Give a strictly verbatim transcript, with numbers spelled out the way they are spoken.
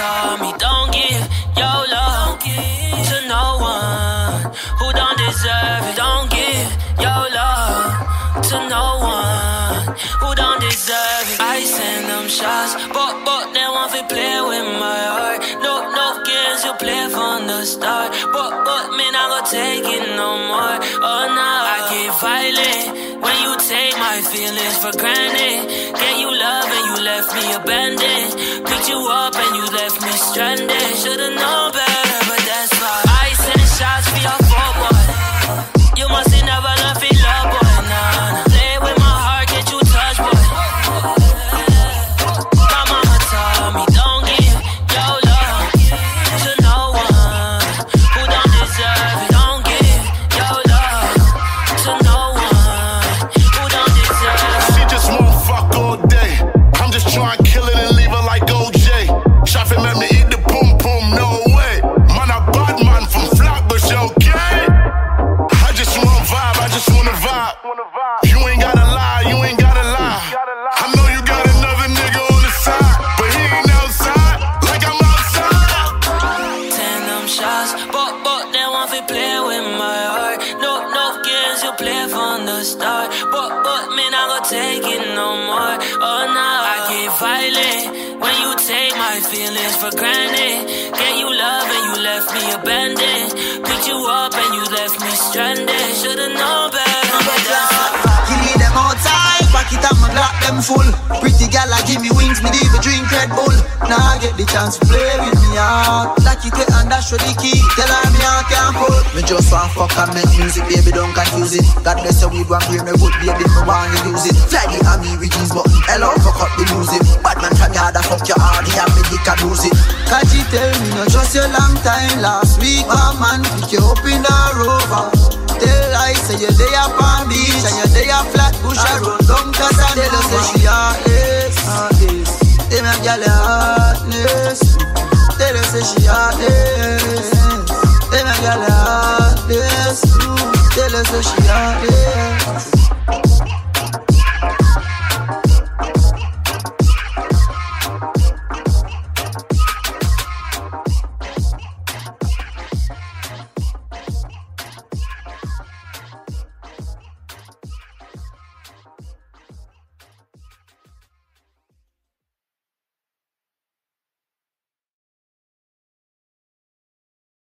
told me don't give your love to no one who don't deserve it. Don't give your love to no one who don't deserve it. I send them shots, but but they want to play with my heart. No no games you play from the start, but but me not gonna take it no more. Oh no, I get violent when you take my feelings for granted. Get you love and you left me abandoned. Picked you up and you left me stranded. Should've known better, but that's why I send shots for your fault, boy. You must have never learned to love, boy. Nah, nah. Play with my heart, get you touched, boy. My mama told me don't give your love to no one who don't deserve it. Don't give your love to no one who don't deserve it. She just won't fuck all day. I'm just trying to kill it and leave her like O J. Shot him at me, eat the boom boom, no way. Man, a bad man from Flatbush, okay? I just wanna vibe, I just wanna vibe. You ain't gotta lie, you ain't gotta lie. I know you got another nigga on the side, but he ain't outside like I'm outside. Ten them shots, but but they want to play with my heart. No no games you play from the start, but but me not gonna take it no more. Oh no, I get violent when you take my feelings for granted. Get you love and you left me abandoned. Picked you up and you left me stranded. Should've known better, but that's why. You need them outside, pack it up, my Glock them full. Pretty gal like give me wings, me leave a drink Red Bull. Now I get the chance to play with me out. Like it and dash with the key, tell her me I can't pull. Me just want fuck and make music, baby, don't confuse it. God bless your weed, one bring me good, baby, me want you use it. Fly the army with these button, hello, fuck up the music. Bad man from yard, fuck your heart, he have me dick and lose it. Can't you tell me, no trust your long time. Last week, my man pick you up in a Rover. Tell I say you're there Palm Beach and you're there Flatbush. I run down Casanova. Tell her say she heartless, heartless. Tell me girl heartless. Tell her say she heartless. Tell me girl heartless. Tell her say she heartless.